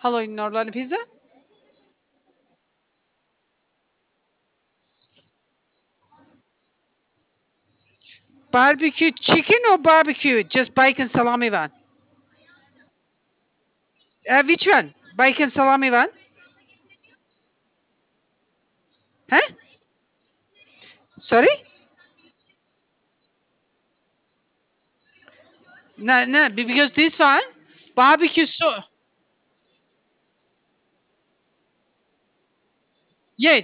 Hello, Northern Pizza. Barbecue chicken or barbecue? Just bacon salami one. Which one? Bacon salami one? Huh? Sorry? No, no, because this one barbecue so. Yeah,